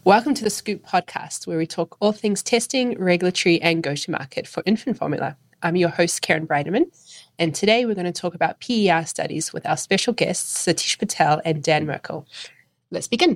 Welcome to the Scoop podcast, where we talk all things testing, regulatory, and go-to-market for infant formula. I'm your host, Karen Breideman, and today we're going to talk about PER studies with our special guests, Satish Patel and Dan Merkel. Let's begin.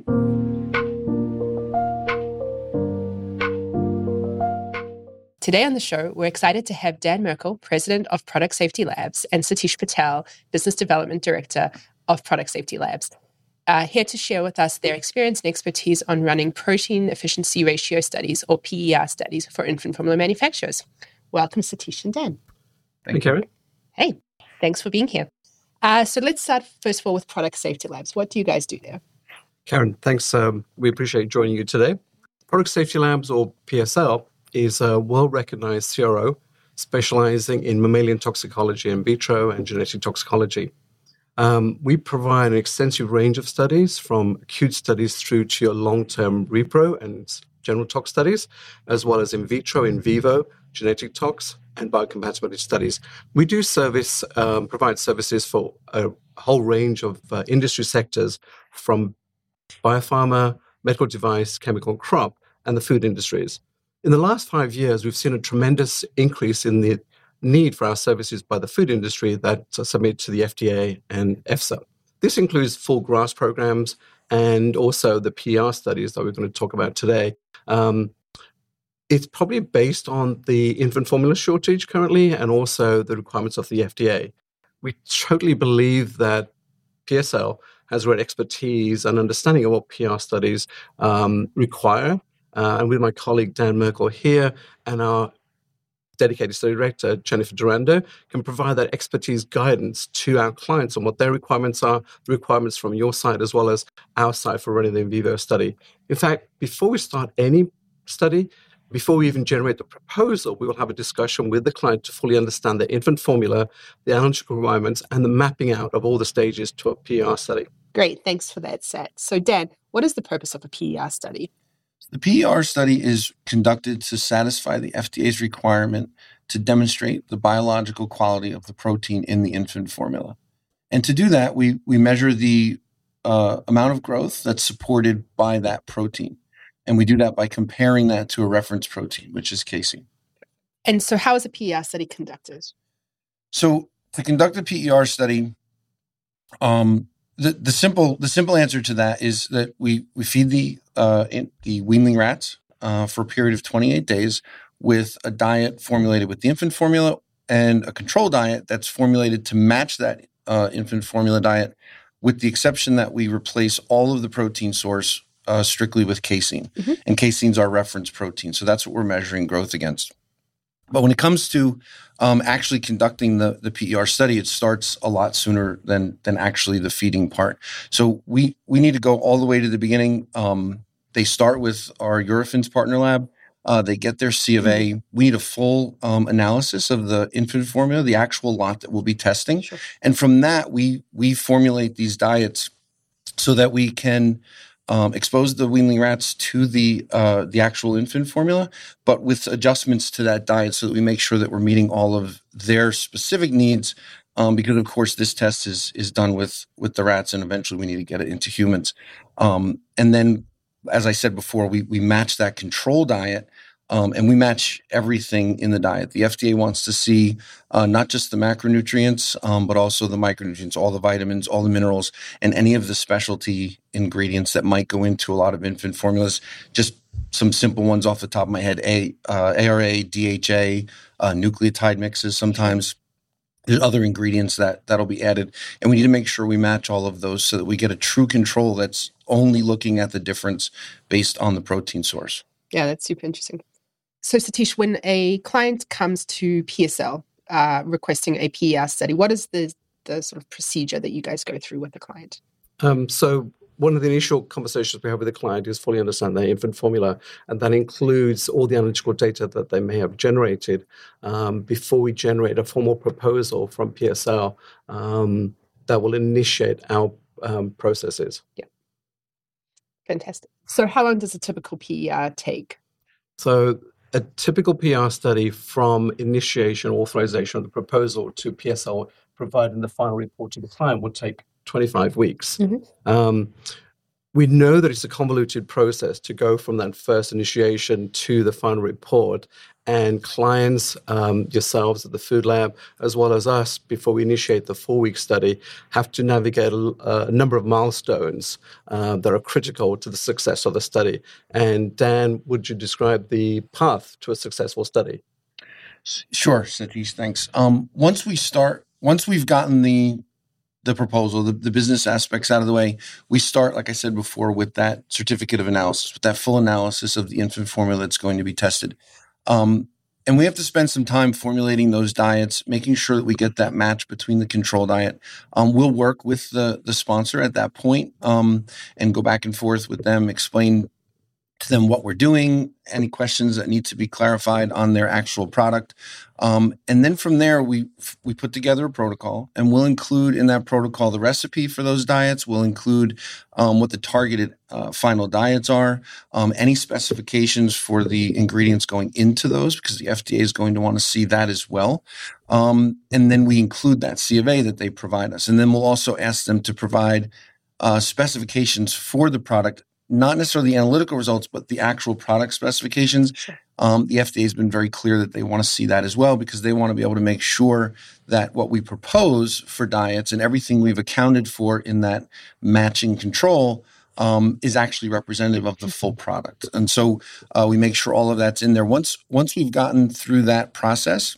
Today on the show, we're excited to have Dan Merkel, President of Product Safety Labs, and Satish Patel, Business Development Director of Product Safety Labs, here to share with us their experience and expertise on running protein efficiency ratio studies, or PER studies, for infant formula manufacturers. Welcome, Satish and Dan. Thank you, Karen. Hey, thanks for being here. So let's start first of all with Product Safety Labs. What do you guys do there? Karen, thanks. We appreciate joining you today. Product Safety Labs, or PSL, is a well-recognized CRO specializing in mammalian toxicology, in vitro, and genetic toxicology. We provide an extensive range of studies, from acute studies through to your long-term repro and general tox studies, as well as in vitro, in vivo, genetic tox, and biocompatibility studies. We do provide services for a whole range of industry sectors, from biopharma, medical device, chemical, crop, and the food industries. In the last 5 years, we've seen a tremendous increase in the need for our services by the food industry that submit to the FDA and EFSA. This includes full GRAS programs and also the PER studies that we're going to talk about today. It's probably based on the infant formula shortage currently and also the requirements of the FDA. We totally believe that PSL has great expertise and understanding of what PER studies require. And with my colleague Dan Merkel here and our dedicated study director, Jennifer Durando, can provide that expertise guidance to our clients on what their requirements are, the requirements from your side as well as our side for running the in vivo study. In fact, before we start any study, before we even generate the proposal, we will have a discussion with the client to fully understand the infant formula, the analytical requirements, and the mapping out of all the stages to a PER study. Great, thanks for that set. So Dan, what is the purpose of a PER study? The PER study is conducted to satisfy the FDA's requirement to demonstrate the biological quality of the protein in the infant formula. And to do that, we measure the amount of growth that's supported by that protein. And we do that by comparing that to a reference protein, which is casein. And so how is a PER study conducted? So to conduct a PER study, the simple answer to that is that we feed the weanling rats for a period of 28 days with a diet formulated with the infant formula and a control diet that's formulated to match that infant formula diet, with the exception that we replace all of the protein source strictly with casein. Mm-hmm. And casein's our reference protein. So that's what we're measuring growth against. But when it comes to actually conducting the PER study, it starts a lot sooner than actually the feeding part. So we need to go all the way to the beginning. They start with our Eurofins partner lab. They get their C of A. We need a full analysis of the infant formula, the actual lot that we'll be testing. Sure. And from that, we formulate these diets so that we can expose the weanling rats to the actual infant formula, but with adjustments to that diet so that we make sure that we're meeting all of their specific needs. Because of course this test is done with the rats, and eventually we need to get it into humans. And then, as I said before, we match that control diet. And we match everything in the diet. The FDA wants to see not just the macronutrients, but also the micronutrients, all the vitamins, all the minerals, and any of the specialty ingredients that might go into a lot of infant formulas. Just some simple ones off the top of my head: ARA, DHA, nucleotide mixes. Sometimes there's other ingredients that'll be added, and we need to make sure we match all of those so that we get a true control that's only looking at the difference based on the protein source. Yeah, that's super interesting. So Satish, when a client comes to PSL requesting a PER study, what is the sort of procedure that you guys go through with the client? So one of the initial conversations we have with the client is fully understand their infant formula, and that includes all the analytical data that they may have generated before we generate a formal proposal from PSL that will initiate our processes. Yeah. Fantastic. So how long does a typical PER take? So a typical PER study from initiation, authorization of the proposal to PSL providing the final report to the client would take 25 weeks. Mm-hmm. We know that it's a convoluted process to go from that first initiation to the final report. And clients, yourselves at the Food Lab, as well as us, before we initiate the 4-week study, have to navigate a number of milestones that are critical to the success of the study. And Dan, would you describe the path to a successful study? Sure, Satish, thanks. Once we've gotten the proposal, the business aspects out of the way, we start, like I said before, with that certificate of analysis, with that full analysis of the infant formula that's going to be tested. And we have to spend some time formulating those diets, making sure that we get that match between the control diet. We'll work with the sponsor at that point, and go back and forth with them, explain to them what we're doing, any questions that need to be clarified on their actual product. And then from there, we put together a protocol, and we'll include in that protocol the recipe for those diets. We'll include what the targeted final diets are, any specifications for the ingredients going into those, because the FDA is going to want to see that as well. And then we include that C of A that they provide us. And then we'll also ask them to provide specifications for the product, not necessarily the analytical results, but the actual product specifications. Sure. The FDA has been very clear that they want to see that as well, because they want to be able to make sure that what we propose for diets and everything we've accounted for in that matching control is actually representative of the full product. And so we make sure all of that's in there. Once we've gotten through that process,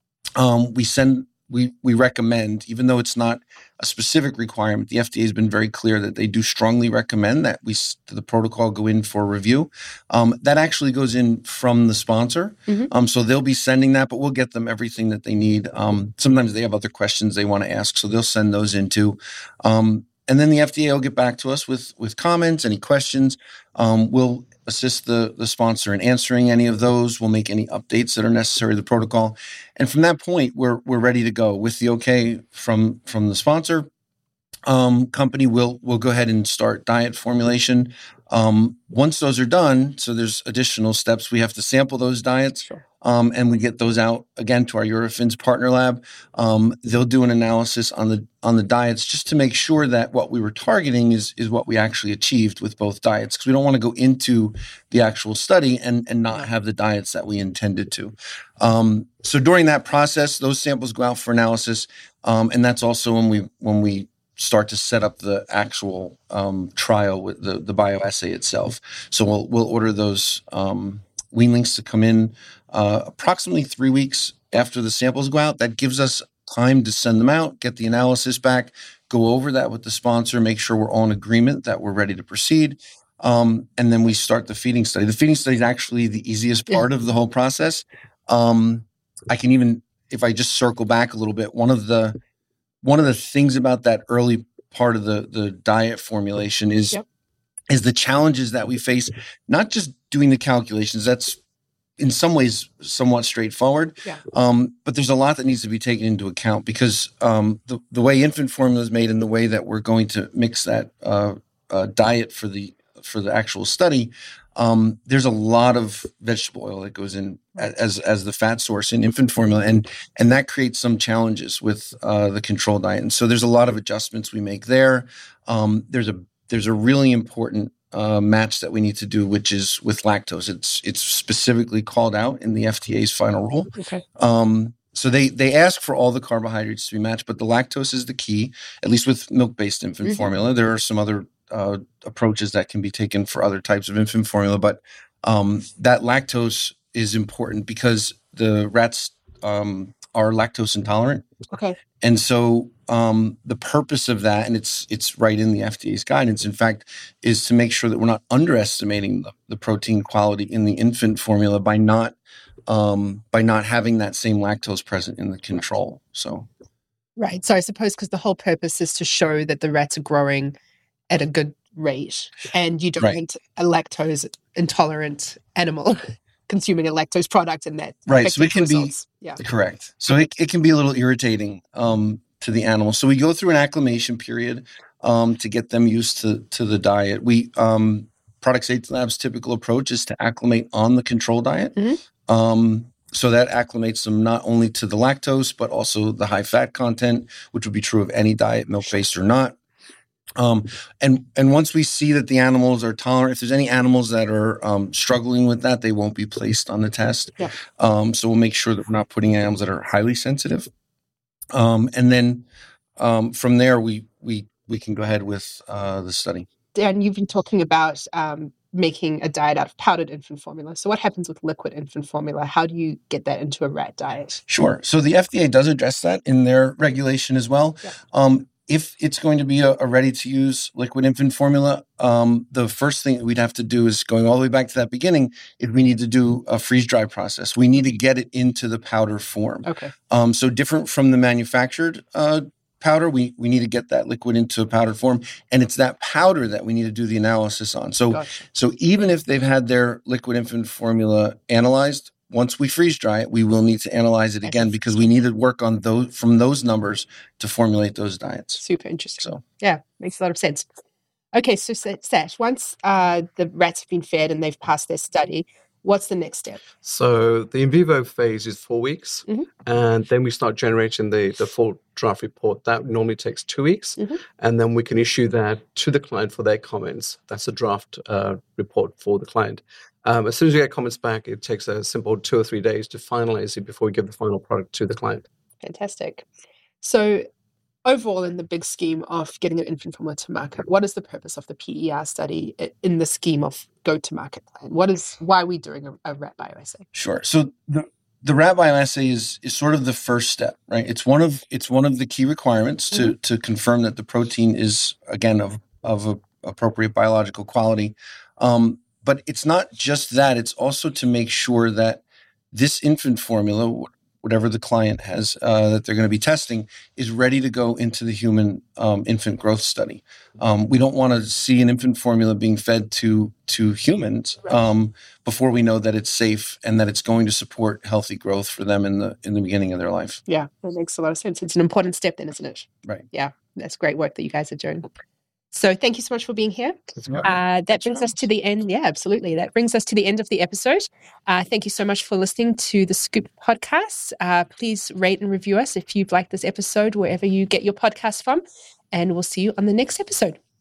we recommend, even though it's not a specific requirement, the FDA has been very clear that they do strongly recommend that the protocol go in for review. That actually goes in from the sponsor. Mm-hmm. So they'll be sending that, but we'll get them everything that they need. Sometimes they have other questions they want to ask, so they'll send those in too. And then the FDA will get back to us with comments, any questions. We'll assist the sponsor in answering any of those. We'll make any updates that are necessary to the protocol. And from that point, we're ready to go with the okay from the sponsor company. We'll go ahead and start diet formulation. Once those are done, so there's additional steps. We have to sample those diets. Sure. And we get those out again to our Eurofins partner lab. They'll do an analysis on the diets just to make sure that what we were targeting is what we actually achieved with both diets, because we don't want to go into the actual study and not have the diets that we intended to. So during that process, those samples go out for analysis, and that's also when we start to set up the actual trial with the bioassay itself. So we'll order those weanlings to come in approximately 3 weeks after the samples go out. That gives us time to send them out, get the analysis back, go over that with the sponsor, make sure we're all in agreement that we're ready to proceed. And then we start the feeding study. The feeding study is actually the easiest part of the whole process. I can even, if I just circle back a little bit, one of the things about that early part of the diet formulation is the challenges that we face, not just doing the calculations. That's in some ways somewhat straightforward. Yeah. But there's a lot that needs to be taken into account, because the way infant formula is made and the way that we're going to mix that diet for the actual study, there's a lot of vegetable oil that goes in as the fat source in infant formula, and that creates some challenges with the control diet. And so there's a lot of adjustments we make there. There's a really important match that we need to do, which is with lactose. It's specifically called out in the FDA's final rule. Okay. So they ask for all the carbohydrates to be matched, but the lactose is the key, at least with milk-based infant formula. There are some other approaches that can be taken for other types of infant formula, but that lactose is important because the rats are lactose intolerant. Okay. And so the purpose of that, and it's right in the FDA's guidance, in fact, is to make sure that we're not underestimating the protein quality in the infant formula by not having that same lactose present in the control. So, right. So I suppose because the whole purpose is to show that the rats are growing at a good rate, and you don't want a lactose intolerant animal consuming a lactose product, and that so it can results. Correct. So it can be a little irritating to the animal. So we go through an acclimation period to get them used to the diet. We Product Safety Lab's typical approach is to acclimate on the control diet. So that acclimates them not only to the lactose, but also the high fat content, which would be true of any diet, milk-based or not. And once we see that the animals are tolerant, if there's any animals that are struggling with that, they won't be placed on the test. Yeah. So we'll make sure that we're not putting animals that are highly sensitive. And then from there, we can go ahead with the study. Dan, you've been talking about making a diet out of powdered infant formula. So what happens with liquid infant formula? How do you get that into a rat diet? Sure. So the FDA does address that in their regulation as well. Yeah. If it's going to be a ready-to-use liquid infant formula, the first thing we'd have to do is, going all the way back to that beginning, is we need to do a freeze-dry process. We need to get it into the powder form. Okay. So different from the manufactured powder, we need to get that liquid into a powdered form, and it's that powder that we need to do the analysis on. So, Gotcha. So even if they've had their liquid infant formula analyzed, once we freeze dry it, we will need to analyze it again because we need to work on those from those numbers to formulate those diets. Super interesting. So yeah, makes a lot of sense. Okay, so Sash, once the rats have been fed and they've passed their study, what's the next step? So the in vivo phase is 4 weeks, and then we start generating the full draft report. That normally takes 2 weeks, and then we can issue that to the client for their comments. That's a draft report for the client. As soon as we get comments back, it takes a simple 2 or 3 days to finalize it before we give the final product to the client. Fantastic. So overall, in the big scheme of getting an infant formula to market, what is the purpose of the PER study in the scheme of go-to-market plan? Why are we doing a rat bioassay? Sure. So the rat bioassay is sort of the first step, right? It's one of the key requirements to confirm that the protein is, again, of appropriate biological quality. But it's not just that; it's also to make sure that this infant formula, whatever the client has that they're going to be testing, is ready to go into the human infant growth study. We don't want to see an infant formula being fed to humans before we know that it's safe and that it's going to support healthy growth for them in the beginning of their life. Yeah, that makes a lot of sense. It's an important step then, isn't it? Right. Yeah, that's great work that you guys are doing. So thank you so much for being here. That brings us to the end. Yeah, absolutely. That brings us to the end of the episode. Thank you so much for listening to the Scoop podcast. Please rate and review us if you've liked this episode, wherever you get your podcast from. And we'll see you on the next episode.